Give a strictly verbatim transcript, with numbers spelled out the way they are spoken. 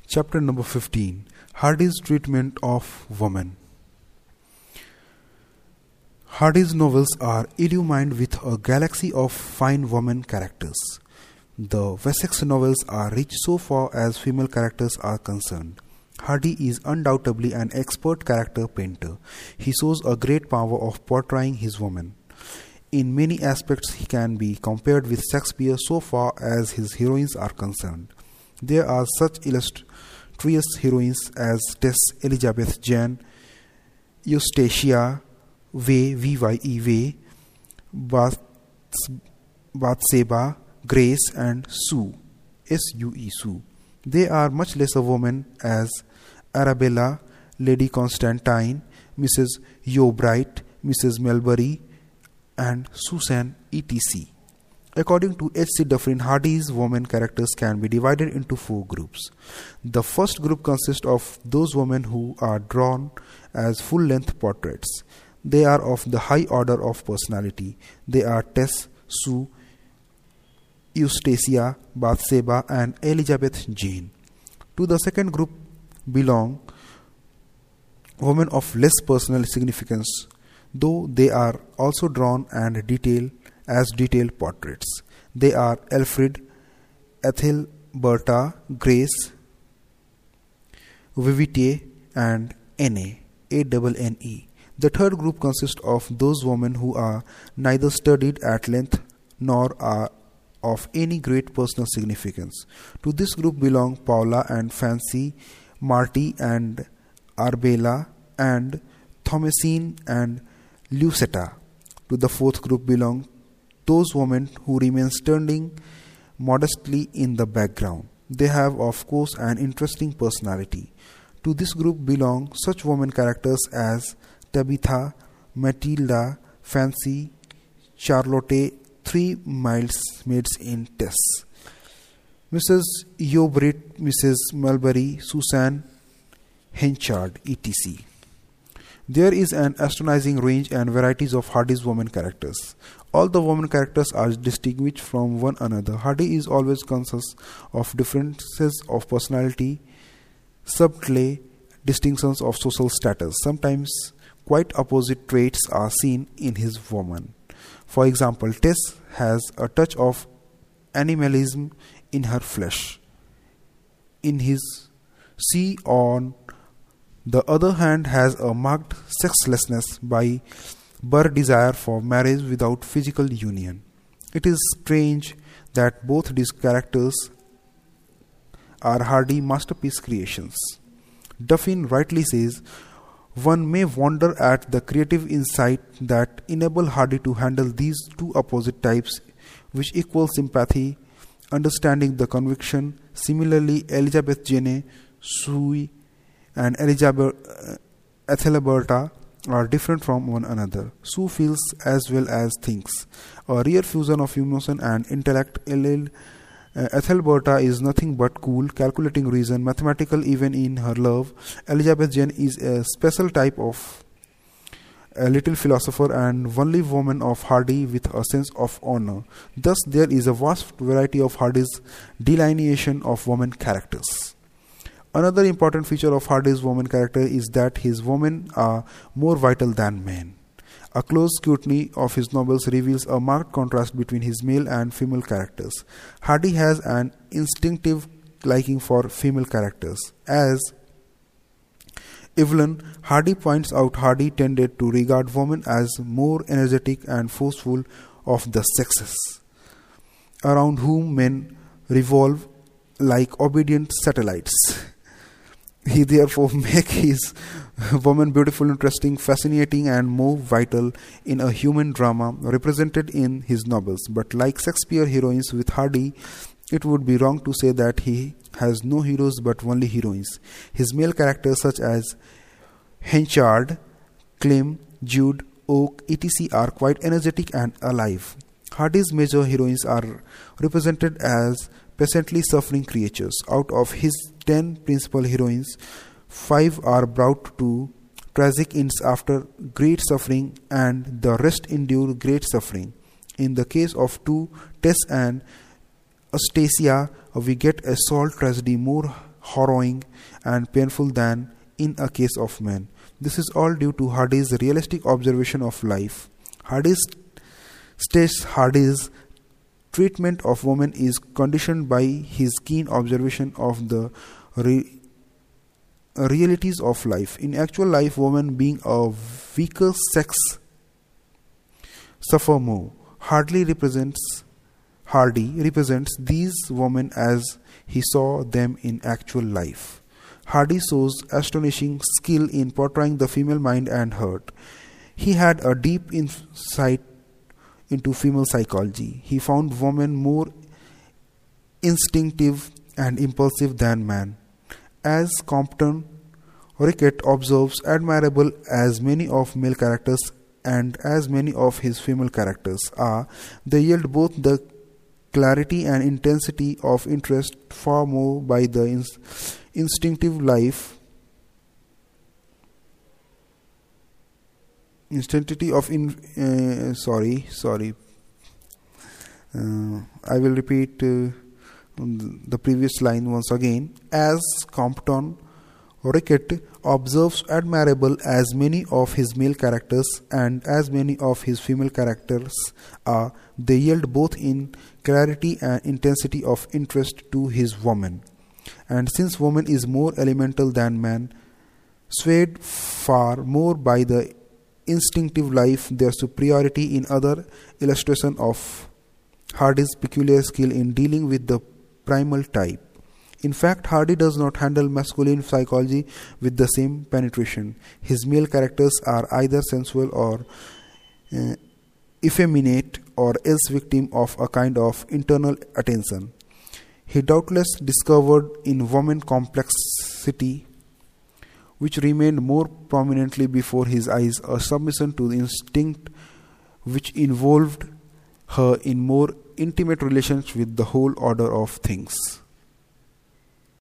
Chapter number fifteen. Hardy's treatment of women. Hardy's novels are illumined with a galaxy of fine women characters. The Wessex novels are rich so far as female characters are concerned. Hardy is undoubtedly an expert character painter. He shows a great power of portraying his women. In many aspects he can be compared with Shakespeare so far as his heroines are concerned. There are such illustrious heroines as Tess, Elizabeth, Jane, Eustacia, Vye, V Y E, Vye, Bath, Bathsheba, Grace, and Sue, S U E, Sue. They are much lesser women as Arabella, Lady Constantine, Missus Yeobright, Missus Melbury, and Susan, et cetera. According to H C Dufferin, Hardy's women characters can be divided into four groups. The first group consists of those women who are drawn as full-length portraits. They are of the high order of personality. They are Tess, Sue, Eustacia, Bathsheba, and Elizabeth Jane. To the second group belong women of less personal significance, though they are also drawn and detailed as detailed portraits. They are Alfred, Ethelberta, Grace, Vivite, and Anne, A N N E. The third group consists of those women who are neither studied at length nor are of any great personal significance. To this group belong Paula and Fancy, Marty and Arbella, and Thomasine and Lucetta. To the fourth group belong those women who remain standing modestly in the background. They have, of course, an interesting personality. To this group belong such women characters as Tabitha, Matilda, Fancy, Charlotte, three milesmaids in Tess, Missus Yeobright, Missus Melbury, Susan, Henchard, et cetera. There is an astonishing range and varieties of Hardy's women characters. All the women characters are distinguished from one another. Hardy is always conscious of differences of personality, subtle distinctions of social status. Sometimes quite opposite traits are seen in his women. For example, Tess has a touch of animalism in her flesh. In his she, on the other hand, has a marked sexlessness by birth desire for marriage without physical union. It is strange that both these characters are Hardy masterpiece creations. Duffin rightly says, one may wonder at the creative insight that enabled Hardy to handle these two opposite types which equal sympathy, understanding the conviction. Similarly, Elizabeth Jane, Sue, and Elizabeth uh, Ethelberta are different from one another. Sue feels as well as thinks, a rare fusion of emotion and intellect. Uh, Ethelberta is nothing but cool, calculating reason, mathematical even in her love. Elizabeth Jane is a special type of a little philosopher and only woman of Hardy with a sense of honor. Thus, there is a vast variety of Hardy's delineation of women characters. Another important feature of Hardy's woman character is that his women are more vital than men. A close scrutiny of his novels reveals a marked contrast between his male and female characters. Hardy has an instinctive liking for female characters. As Evelyn, Hardy points out, Hardy tended to regard women as more energetic and forceful of the sexes, around whom men revolve like obedient satellites. He therefore makes his woman beautiful, interesting, fascinating, and more vital in a human drama represented in his novels. But like Shakespeare heroines with Hardy, it would be wrong to say that he has no heroes but only heroines. His male characters such as Henchard, Clem, Jude, Oak, et cetera are quite energetic and alive. Hardy's major heroines are represented as patiently suffering creatures. Out of his ten principal heroines, five are brought to tragic ends after great suffering, and the rest endure great suffering. In the case of two, Tess and Eustacia, we get a salt tragedy more harrowing and painful than in a case of men. This is all due to Hardy's realistic observation of life. Hardy's states Hardy's treatment of women is conditioned by his keen observation of the re- realities of life. In actual life, women being a weaker sex suffer more. Hardy represents Hardy represents these women as he saw them in actual life. Hardy shows astonishing skill in portraying the female mind and heart. He had a deep insight into female psychology. He found women more instinctive and impulsive than man. As Compton Rickett observes, admirable as many of male characters and as many of his female characters are, they yield both the clarity and intensity of interest far more by the ins- instinctive life intensity of in uh, sorry sorry uh, I will repeat uh, the previous line once again. As Compton Rickett observes, admirable as many of his male characters and as many of his female characters are, they yield both in clarity and intensity of interest to his woman. And since woman is more elemental than man, swayed far more by the instinctive life, their superiority in other illustration of Hardy's peculiar skill in dealing with the primal type. In fact, Hardy does not handle masculine psychology with the same penetration. His male characters are either sensual or uh, effeminate or else victim of a kind of internal attention. He doubtless discovered in woman complexity, which remained more prominently before his eyes, a submission to the instinct which involved her in more intimate relations with the whole order of things.